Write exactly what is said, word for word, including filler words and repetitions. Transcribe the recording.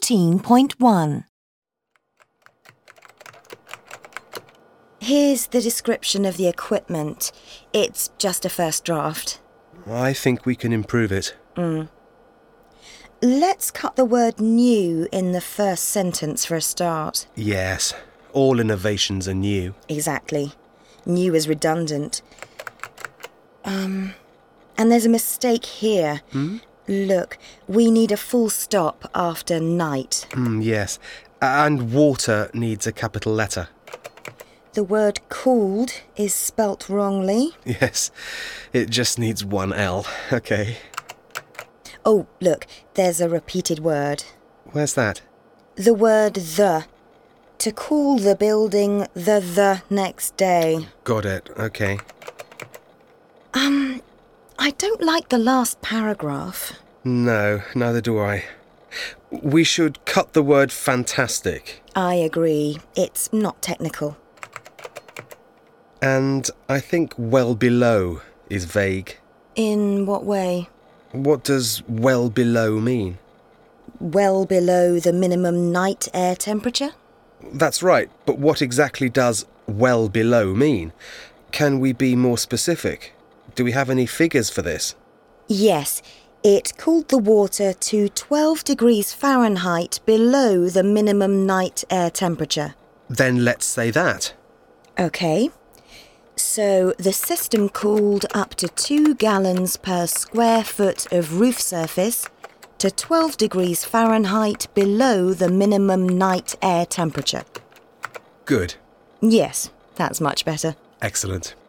fourteen point one. Here's the description of the equipment. It's just a first draft. I think we can improve it. Mm. Let's cut the word new in the first sentence for a start. Yes, all innovations are new. Exactly. New is redundant. Um, and there's a mistake here. Hmm? Look, we need a full stop after night. Mm, yes, and water needs a capital letter. The word cooled is spelt wrongly. Yes, it just needs one L. Okay. Oh, look, there's a repeated word. Where's that? The word the. To cool the building the the next day. Got it, okay. Um, I don't like the last paragraph. No, neither do I. We should cut the word fantastic. I agree. It's not technical. And I think well below is vague. In what way? What does well below mean? Well below the minimum night air temperature? That's right, but what exactly does well below mean? Can we be more specific? Do we have any figures for this? Yes, it cooled the water to twelve degrees Fahrenheit below the minimum night air temperature. Then let's say that. OK. So the system cooled up to two gallons per square foot of roof surface to twelve degrees Fahrenheit below the minimum night air temperature. Good. Yes, that's much better. Excellent.